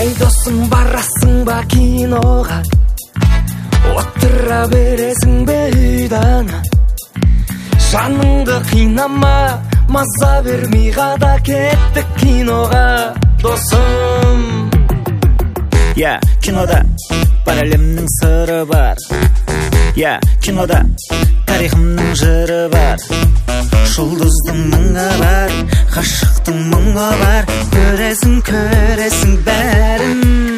Ей досым, барасың ба киноға? Отыра бересің бе үйдана? Жаныңды қинама, маза бермей қада кеттік киноға, досым. Кинода бар әлемнің сыры бар. Кинода тарихымның жыры бар. Жұлдыздың мұңы бар, ғашықтың мұңы бар. Көресің бәрін.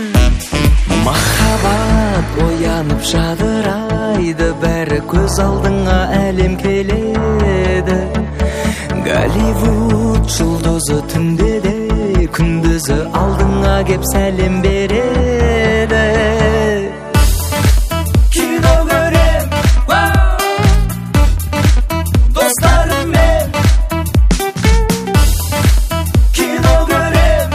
Махаббат оянып жадырайды, бәрі көз алдыңа әлем келеді. Голливуд жұлдызы түнде де, күндізі алдыңа кеп сәлем береді. Кино көрем, достарыммен. Кино көрем,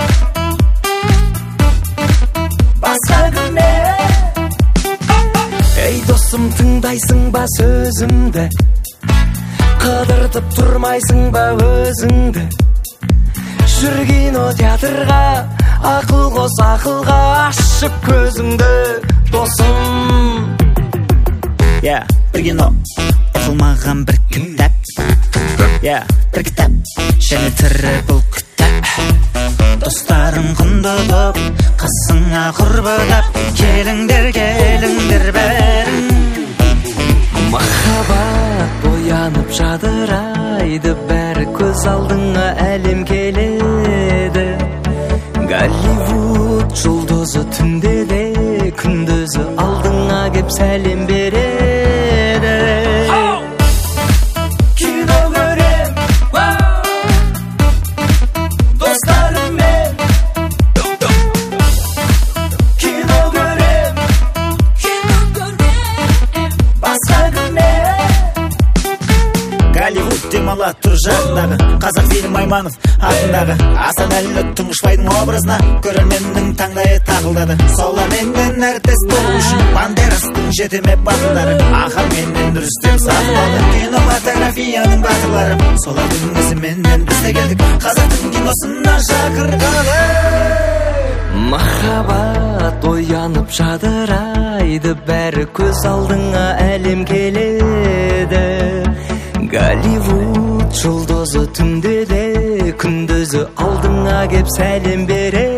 басқа күнмен. Ей досым, тыңдайсың ба сөзімді? Қыдыртып тұрмайсың ба өзіңді? Жүр кино театрға, ақыл қос ақылға, ашып көзіңді, досым. Бір кино, оқылмаған бір кітап. Бір кітап, және тірі бұл кітап. Достарым құнды боп, қасыңа құрбылап, келіңдер бәрін. Махаббат оянып жадырайды, бәрі көз алдыңа әлем келеді. Голливуд жұлдызы түнде де, күндізі алдыңа кеп сәлем береді. Кино көрем, достарыммен. Кино көрем, басқа күнмен. Голливуд демала тұр жағындағы, қазақ фильм Айманов атындағы. Асанәлі Тұңғышбайдың образына көрерменнің таңдайы тағылдады. Соларменен әртіс болу үшін Бандерастың жетеме батылдары, Ахарменен Рүстем сатып алды. Кинематографияның батырлары, солардың ізіменен біз де келдік қазақтың киносына шақырғалы. Махаббат оянып жадырайды, бәрі көз алдыңа әлем келеді. Голливуд жұлдызы түнде де, күндізі алдыңа кеп сәлем береді.